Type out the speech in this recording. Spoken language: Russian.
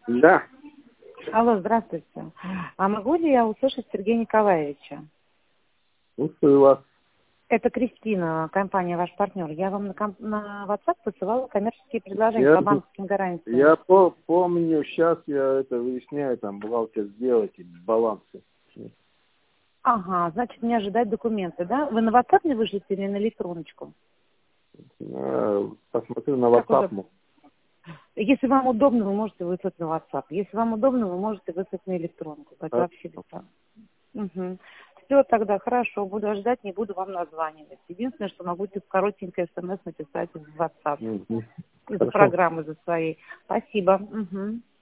Да, Алло, здравствуйте. А могу ли я услышать Сергея Николаевича? слушаю вас. Это Кристина, компания «Ваш партнер». Я вам на WhatsApp посылала коммерческие предложения Я, по банковским гарантиям. я помню, сейчас я это выясняю, там бухгалтер сделать балансы. Ага, значит, мне ожидать документы, да? Вы на WhatsApp мне вышлите или на электроночку? Посмотрю на Как WhatsApp. удобно. Если вам удобно, вы можете выслать на WhatsApp. Если вам удобно, вы можете выслать на электронку. Это вообще бесплатно. Угу. Все, тогда хорошо, буду ждать, не буду вам названивать. Единственное, что могу коротенькое смс написать в WhatsApp Мгм. из-за Хорошо. программы, за своей. Спасибо. Угу.